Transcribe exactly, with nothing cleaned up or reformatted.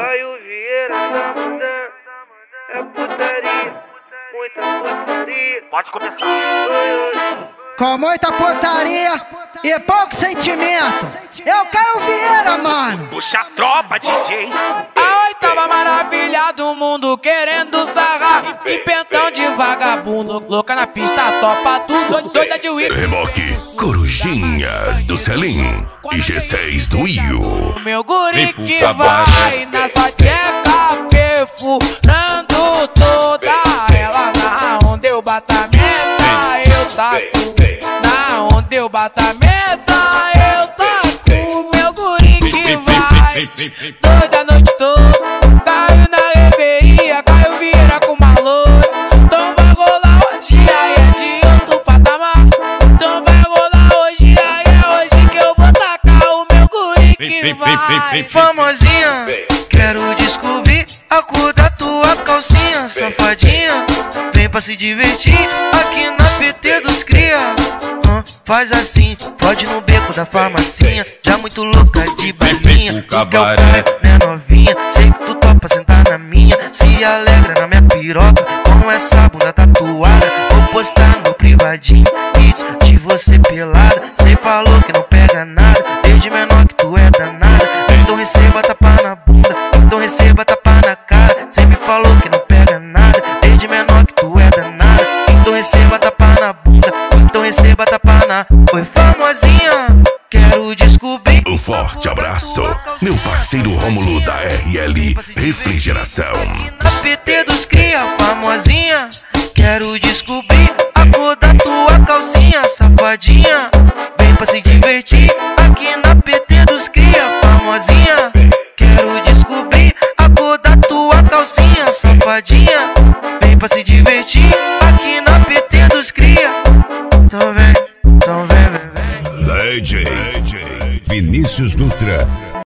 Caio Vieira tá mandando, é putaria, muita putaria. Pode começar. Com muita putaria e pouco sentimento. É o Caio Vieira, mano. Puxa a tropa, D J. A oitava maravilha do mundo querendo sarrar. E pentão de vagabundo, louca na pista, topa tudo, doida de Wii. Reboque, Corujinha do Selim e G seis do Io. Meu guri que vai na sua tcheca, perfurando toda ela. Na onde eu bato a meta, eu taco. Na onde eu bato a meta, eu taco. Meu guri que vai, doida a noite toda. Caiu na reveria, Caio Vieira com uma loura. Então vai rolar hoje, aí é de outro patamar. Então vai rolar hoje, aí é hoje que eu vou tacar o meu guri que vai. Famosinha, quero descobrir a cor da tua calcinha. Safadinha, vem pra se divertir aqui na P T dos cria. Hum, faz assim, pode no beco da farmacinha. Já muito louca de balinha. Tu quer o pai, né novinha? Sei que tu topa sentar na minha. Se alegra na minha piroca com essa bunda tatuada. Vou postar no privadinho vídeos de você pelada. Cê falou que não pega nada, desde menor que tu é danada. Então receba tapa na bunda, então receba tapa na cara. Cê me falou que não pega nada, desde menor que tu é danada. Então receba tapa na bunda, então receba tapa na... Oi famosinha, quero descobrir. Um forte abraço, meu parceiro Rômulo da R L Refrigeração. Na P T dos cria, famosinha, quero descobrir a cor da tua calcinha. Safadinha, vem pra se divertir aqui na P T dos cria, famosinha. Quero descobrir a cor da tua calcinha. Safadinha, vem pra se divertir aqui na P T dos cria. Então vem, então vem, vem, vem. D J Vinícius Dutra